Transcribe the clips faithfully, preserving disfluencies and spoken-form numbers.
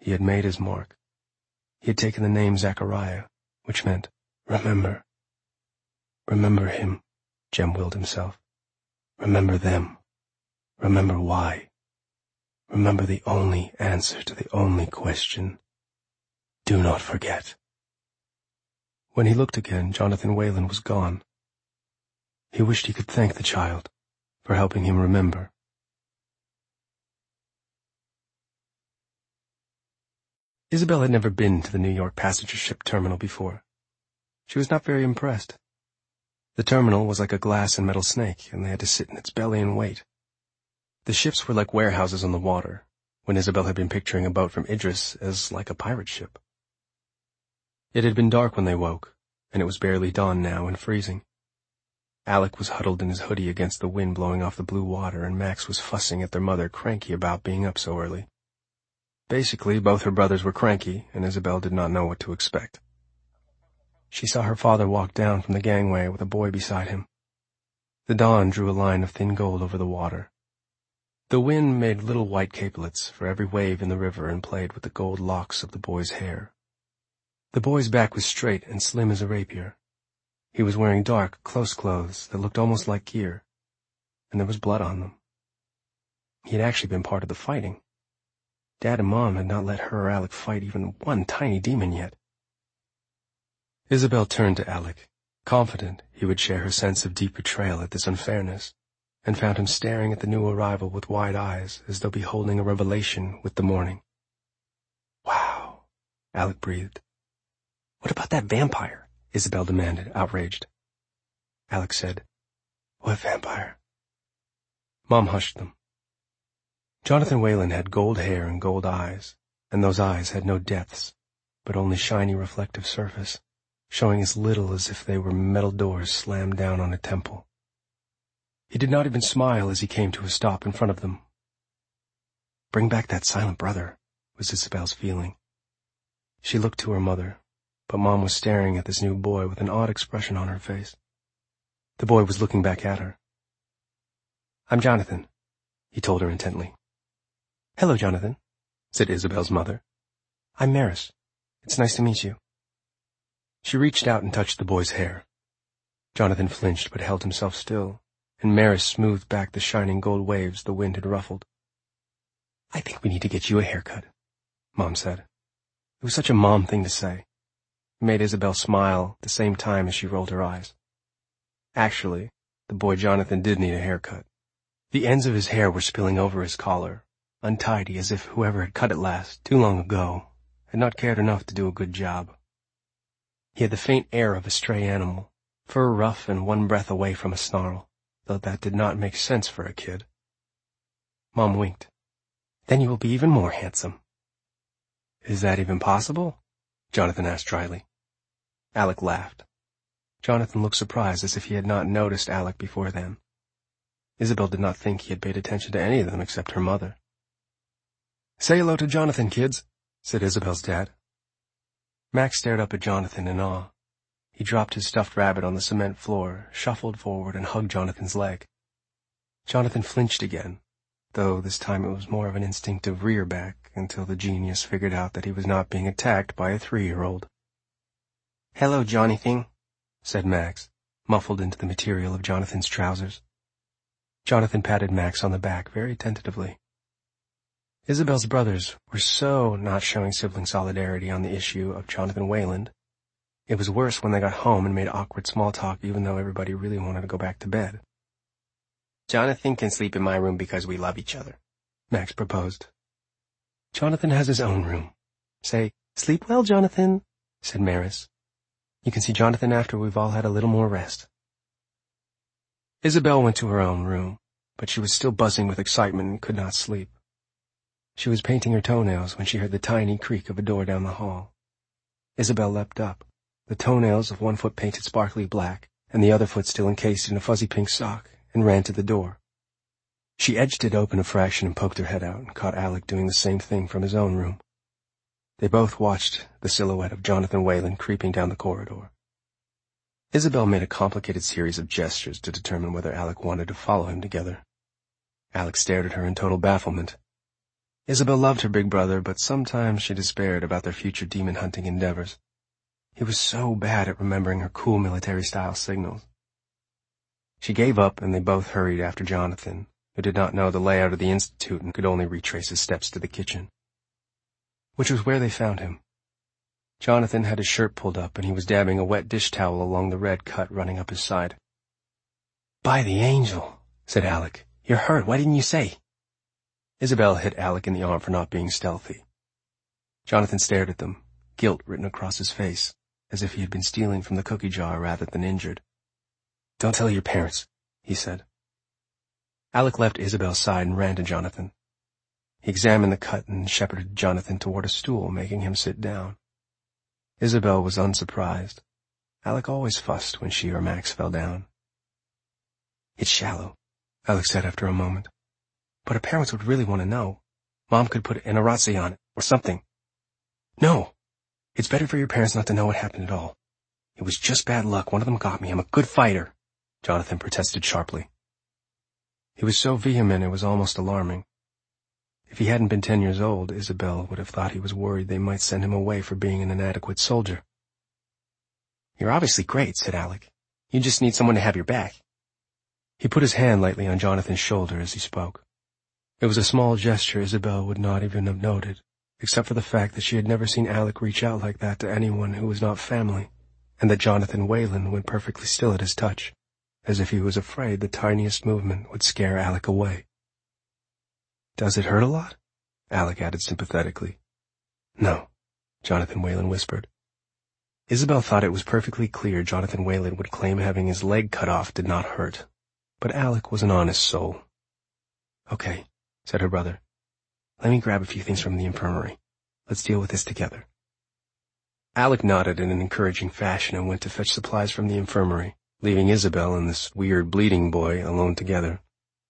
He had made his mark. He had taken the name Zachariah, which meant, remember. Remember him, Jem willed himself. Remember them. Remember why. Remember the only answer to the only question. Do not forget. When he looked again, Jonathan Whalen was gone. He wished he could thank the child for helping him remember. Isabel had never been to the New York passenger ship terminal before. She was not very impressed. The terminal was like a glass and metal snake, and they had to sit in its belly and wait. The ships were like warehouses on the water, when Isabel had been picturing a boat from Idris as like a pirate ship. It had been dark when they woke, and it was barely dawn now and freezing. Alec was huddled in his hoodie against the wind blowing off the blue water, and Max was fussing at their mother, cranky about being up so early. Basically, both her brothers were cranky, and Isabel did not know what to expect. She saw her father walk down from the gangway with a boy beside him. The dawn drew a line of thin gold over the water. The wind made little white capelets for every wave in the river and played with the gold locks of the boy's hair. The boy's back was straight and slim as a rapier. He was wearing dark, close clothes that looked almost like gear, and there was blood on them. He had actually been part of the fighting. Dad and Mom had not let her or Alec fight even one tiny demon yet. Isabel turned to Alec, confident he would share her sense of deep betrayal at this unfairness, and found him staring at the new arrival with wide eyes as though beholding a revelation with the morning. Wow, Alec breathed. What about that vampire? Isabel demanded, outraged. Alec said, What vampire? Mom hushed them. Jonathan Whalen had gold hair and gold eyes, and those eyes had no depths, but only shiny reflective surface, showing as little as if they were metal doors slammed down on a temple. He did not even smile as he came to a stop in front of them. Bring back that silent brother, was Isabel's feeling. She looked to her mother, but Mom was staring at this new boy with an odd expression on her face. The boy was looking back at her. I'm Jonathan, he told her intently. Hello, Jonathan, said Isabel's mother. I'm Maris. It's nice to meet you. She reached out and touched the boy's hair. Jonathan flinched but held himself still, and Maris smoothed back the shining gold waves the wind had ruffled. I think we need to get you a haircut, Mom said. It was such a Mom thing to say. It made Isabel smile at the same time as she rolled her eyes. Actually, the boy Jonathan did need a haircut. The ends of his hair were spilling over his collar, untidy as if whoever had cut it last, too long ago, had not cared enough to do a good job. He had the faint air of a stray animal, fur rough and one breath away from a snarl, though that did not make sense for a kid. Mom winked. Then you will be even more handsome. Is that even possible? Jonathan asked dryly. Alec laughed. Jonathan looked surprised as if he had not noticed Alec before then. Isabel did not think he had paid attention to any of them except her mother. Say hello to Jonathan, kids, said Isabel's dad. Max stared up at Jonathan in awe. He dropped his stuffed rabbit on the cement floor, shuffled forward, and hugged Jonathan's leg. Jonathan flinched again, though this time it was more of an instinctive rear back until the genius figured out that he was not being attacked by a three-year-old. Hello, Johnny-thing, said Max, muffled into the material of Jonathan's trousers. Jonathan patted Max on the back very tentatively. Isabel's brothers were so not showing sibling solidarity on the issue of Jonathan Whalen. It was worse when they got home and made awkward small talk even though everybody really wanted to go back to bed. Jonathan can sleep in my room because we love each other, Max proposed. Jonathan has his own room. Say, sleep well, Jonathan, said Maris. You can see Jonathan after we've all had a little more rest. Isabel went to her own room, but she was still buzzing with excitement and could not sleep. She was painting her toenails when she heard the tiny creak of a door down the hall. Isabel leapt up, the toenails of one foot painted sparkly black, and the other foot still encased in a fuzzy pink sock, and ran to the door. She edged it open a fraction and poked her head out and caught Alec doing the same thing from his own room. They both watched the silhouette of Jonathan Whalen creeping down the corridor. Isabel made a complicated series of gestures to determine whether Alec wanted to follow him together. Alec stared at her in total bafflement. Isabel loved her big brother, but sometimes she despaired about their future demon-hunting endeavors. He was so bad at remembering her cool military-style signals. She gave up, and they both hurried after Jonathan, who did not know the layout of the institute and could only retrace his steps to the kitchen, which was where they found him. Jonathan had his shirt pulled up, and he was dabbing a wet dish towel along the red cut running up his side. "By the angel," said Alec. "You're hurt. Why didn't you say?" Isabel hit Alec in the arm for not being stealthy. Jonathan stared at them, guilt written across his face, as if he had been stealing from the cookie jar rather than injured. "Don't tell your parents," he said. Alec left Isabel's side and ran to Jonathan. He examined the cut and shepherded Jonathan toward a stool, making him sit down. Isabel was unsurprised. Alec always fussed when she or Max fell down. "It's shallow," Alec said after a moment. "But her parents would really want to know. Mom could put an Arazzi on it, or something." "No. It's better for your parents not to know what happened at all. It was just bad luck. One of them got me. I'm a good fighter," Jonathan protested sharply. He was so vehement it was almost alarming. If he hadn't been ten years old, Isabel would have thought he was worried they might send him away for being an inadequate soldier. "You're obviously great," said Alec. "You just need someone to have your back." He put his hand lightly on Jonathan's shoulder as he spoke. It was a small gesture Isabel would not even have noted, except for the fact that she had never seen Alec reach out like that to anyone who was not family, and that Jonathan Whalen went perfectly still at his touch, as if he was afraid the tiniest movement would scare Alec away. "Does it hurt a lot?" Alec added sympathetically. "No," Jonathan Whalen whispered. Isabel thought it was perfectly clear Jonathan Whalen would claim having his leg cut off did not hurt, but Alec was an honest soul. "Okay," said her brother. "Let me grab a few things from the infirmary. Let's deal with this together." Alec nodded in an encouraging fashion and went to fetch supplies from the infirmary, leaving Isabel and this weird bleeding boy alone together.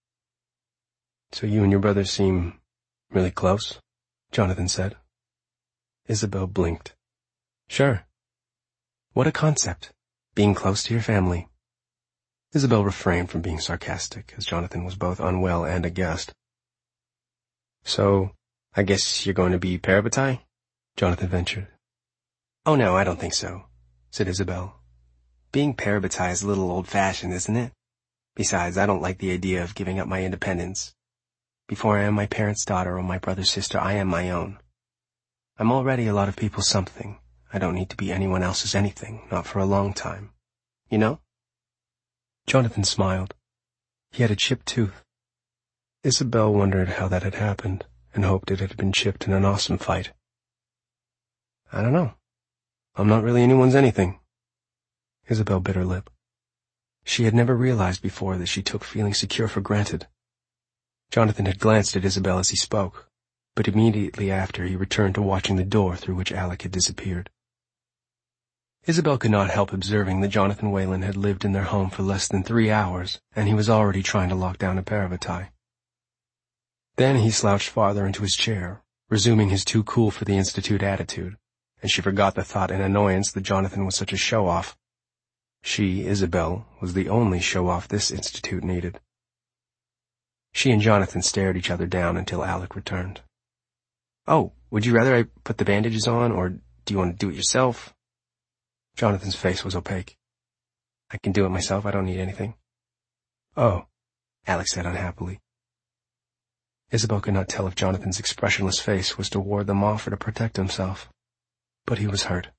"So you and your brother seem really close?" Jonathan said. Isabel blinked. "Sure. What a concept, being close to your family." Isabel refrained from being sarcastic, as Jonathan was both unwell and a guest. "So, I guess you're going to be parabatai?" Jonathan ventured. "Oh no, I don't think so," said Isabel. "Being parabatai is a little old-fashioned, isn't it? Besides, I don't like the idea of giving up my independence. Before I am my parents' daughter or my brother's sister, I am my own. I'm already a lot of people's something. I don't need to be anyone else's anything, not for a long time. You know?" Jonathan smiled. He had a chipped tooth. Isabel wondered how that had happened, and hoped it had been chipped in an awesome fight. "I don't know. I'm not really anyone's anything." Isabel bit her lip. She had never realized before that she took feeling secure for granted. Jonathan had glanced at Isabel as he spoke, but immediately after he returned to watching the door through which Alec had disappeared. Isabel could not help observing that Jonathan Whalen had lived in their home for less than three hours, and he was already trying to lock down a paravatai. Then he slouched farther into his chair, resuming his too cool for the Institute attitude, and she forgot the thought in annoyance that Jonathan was such a show-off. She, Isabel, was the only show-off this Institute needed. She and Jonathan stared each other down until Alec returned. "Oh, would you rather I put the bandages on, or do you want to do it yourself?" Jonathan's face was opaque. "I can do it myself. I don't need anything." "Oh," Alec said unhappily. Isabel could not tell if Jonathan's expressionless face was to ward them off or to protect himself, but he was hurt.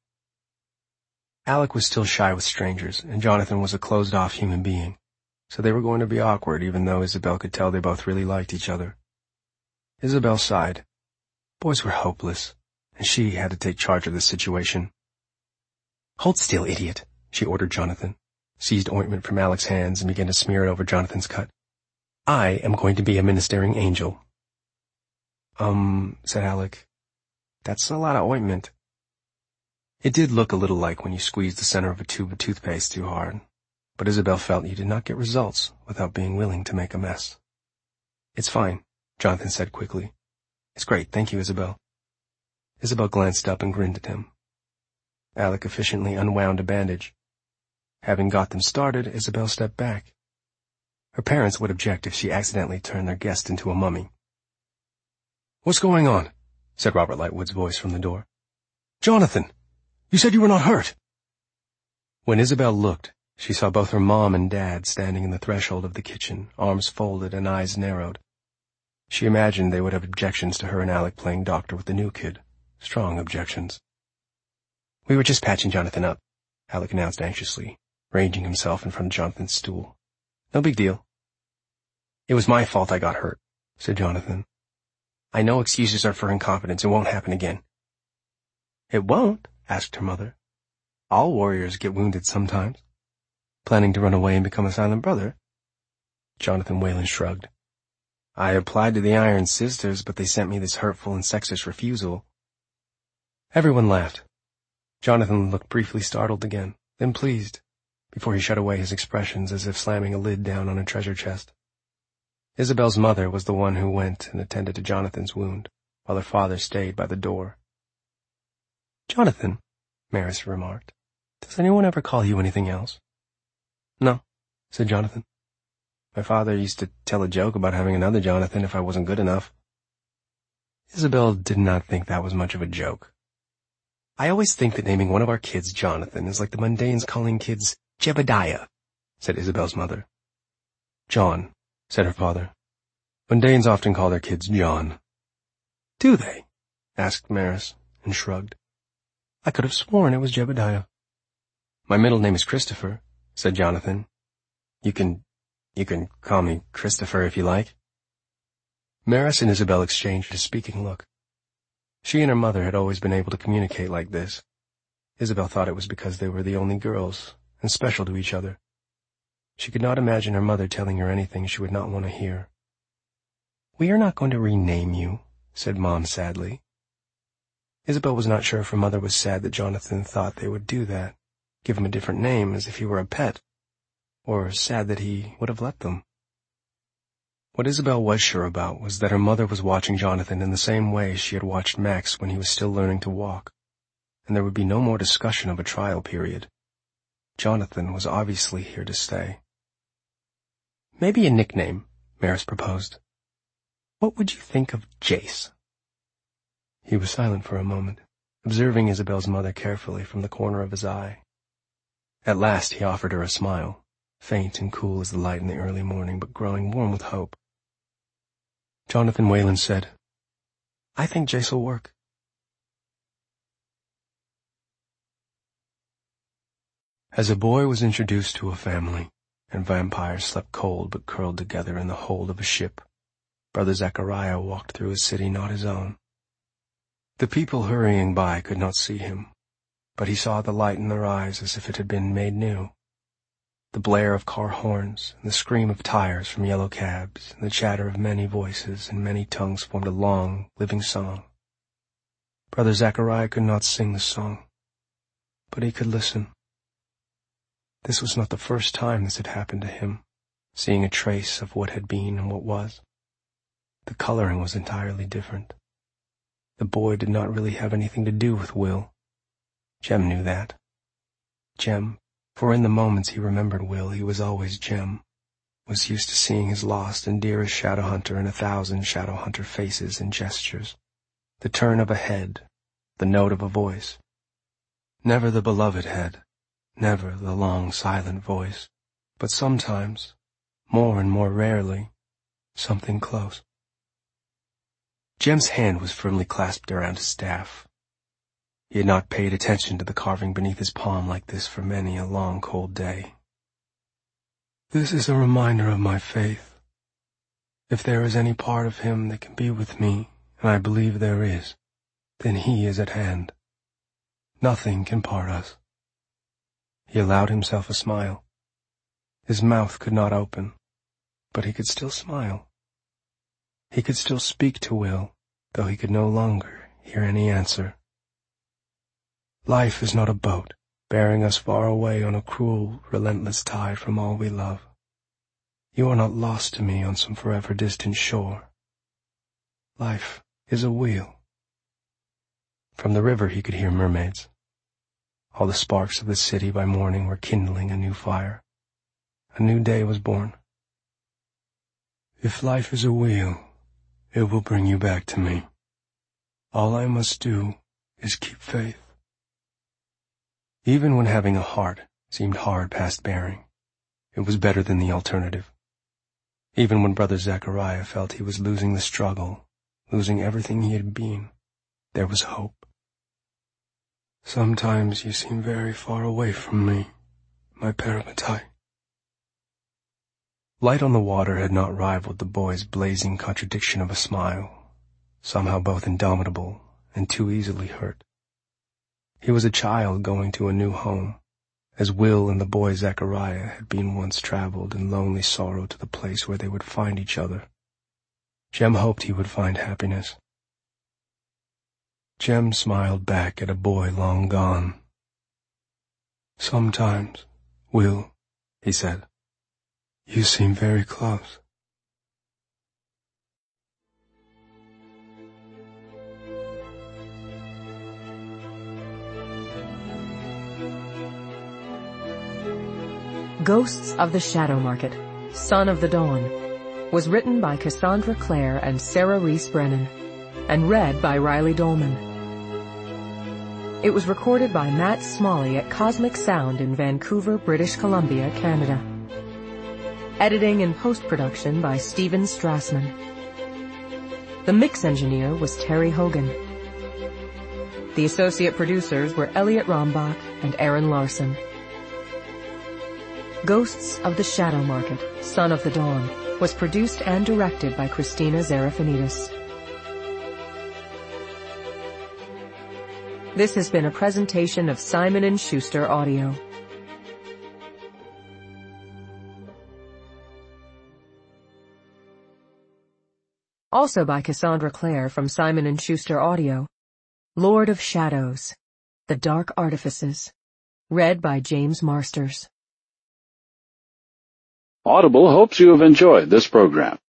Alec was still shy with strangers, and Jonathan was a closed-off human being, so they were going to be awkward even though Isabel could tell they both really liked each other. Isabel sighed. Boys were hopeless, and she had to take charge of the situation. "Hold still, idiot," she ordered Jonathan, seized ointment from Alec's hands and began to smear it over Jonathan's cut. "I am going to be a ministering angel." Um, said Alec. "That's a lot of ointment." It did look a little like when you squeezed the center of a tube of toothpaste too hard, but Isabel felt you did not get results without being willing to make a mess. "It's fine," Jonathan said quickly. "It's great, thank you, Isabel." Isabel glanced up and grinned at him. Alec efficiently unwound a bandage. Having got them started, Isabel stepped back. Her parents would object if she accidentally turned their guest into a mummy. "What's going on?" said Robert Lightwood's voice from the door. "Jonathan! You said you were not hurt." When Isabel looked, she saw both her mom and dad standing in the threshold of the kitchen, arms folded and eyes narrowed. She imagined they would have objections to her and Alec playing doctor with the new kid. Strong objections. "We were just patching Jonathan up," Alec announced anxiously, ranging himself in front of Jonathan's stool. "No big deal." "It was my fault I got hurt," said Jonathan. "I know excuses are for incompetence. It won't happen again." "It won't?" asked her mother. "All warriors get wounded sometimes. Planning to run away and become a silent brother?" Jonathan Whalen shrugged. "I applied to the Iron Sisters, but they sent me this hurtful and sexist refusal." Everyone laughed. Jonathan looked briefly startled again, then pleased, before he shut away his expressions as if slamming a lid down on a treasure chest. Isabel's mother was the one who went and attended to Jonathan's wound, while her father stayed by the door. "Jonathan," Maris remarked, "does anyone ever call you anything else?" "No," said Jonathan. "My father used to tell a joke about having another Jonathan if I wasn't good enough." Isabel did not think that was much of a joke. "I always think that naming one of our kids Jonathan is like the mundanes calling kids Jebediah," said Isabel's mother. "John," said her father. "Mundanes often call their kids John." "Do they?" asked Maris, and shrugged. "I could have sworn it was Jebediah." "My middle name is Christopher," said Jonathan. You can, you can call me Christopher if you like." Maris and Isabel exchanged a speaking look. She and her mother had always been able to communicate like this. Isabel thought it was because they were the only girls, and special to each other. She could not imagine her mother telling her anything she would not want to hear. "We are not going to rename you," said Mom sadly. Isabel was not sure if her mother was sad that Jonathan thought they would do that, give him a different name as if he were a pet, or sad that he would have let them. What Isabel was sure about was that her mother was watching Jonathan in the same way she had watched Max when he was still learning to walk, and there would be no more discussion of a trial period. Jonathan was obviously here to stay. "Maybe a nickname," Maris proposed. "What would you think of Jace?" He was silent for a moment, observing Isabel's mother carefully from the corner of his eye. At last he offered her a smile, faint and cool as the light in the early morning, but growing warm with hope. Jonathan Whalen said, "I think Jace will work." As a boy was introduced to a family, and vampires slept cold but curled together in the hold of a ship, Brother Zachariah walked through a city not his own. The people hurrying by could not see him, but he saw the light in their eyes as if it had been made new. The blare of car horns, and the scream of tires from yellow cabs, and the chatter of many voices and many tongues formed a long, living song. Brother Zachariah could not sing the song, but he could listen. This was not the first time this had happened to him, seeing a trace of what had been and what was. The coloring was entirely different. The boy did not really have anything to do with Will. Jem knew that. Jem, for in the moments he remembered Will, he was always Jem, was used to seeing his lost and dearest Shadowhunter in a thousand Shadowhunter faces and gestures, the turn of a head, the note of a voice. Never the beloved head, never the long silent voice, but sometimes, more and more rarely, something close. Jem's hand was firmly clasped around his staff. He had not paid attention to the carving beneath his palm like this for many a long, cold day. "This is a reminder of my faith. If there is any part of him that can be with me, and I believe there is, then he is at hand. Nothing can part us." He allowed himself a smile. His mouth could not open, but he could still smile. He could still speak to Will, though he could no longer hear any answer. Life is not a boat, bearing us far away on a cruel, relentless tide from all we love. You are not lost to me on some forever distant shore. Life is a wheel. From the river he could hear mermaids. All the sparks of the city by morning were kindling a new fire. A new day was born. If life is a wheel, It will bring you back to me. All I must do is keep faith. Even when having a heart seemed hard past bearing, it was better than the alternative. Even when Brother Zechariah felt he was losing the struggle, losing everything he had been, there was hope. Sometimes you seem very far away from me, my Paramatai. Light on the water had not rivaled the boy's blazing contradiction of a smile, somehow both indomitable and too easily hurt. He was a child going to a new home, as Will and the boy Zechariah had been once traveled in lonely sorrow to the place where they would find each other. Jem hoped he would find happiness. Jem smiled back at a boy long gone. Sometimes, Will, he said, you seem very close. Ghosts of the Shadow Market, Son of the Dawn, was written by Cassandra Clare and Sarah Reese Brennan, and read by Riley Dolman. It was recorded by Matt Smalley at Cosmic Sound in Vancouver, British Columbia, Canada. Editing and post-production by Steven Strassman. The mix engineer was Terry Hogan. The associate producers were Elliot Rombach and Aaron Larson. Ghosts of the Shadow Market, Son of the Dawn, was produced and directed by Christina Zarafanidis. This has been a presentation of Simon and Schuster Audio. Also by Cassandra Clare from Simon and Schuster Audio, Lord of Shadows, The Dark Artifices, read by James Marsters. Audible hopes you have enjoyed this program.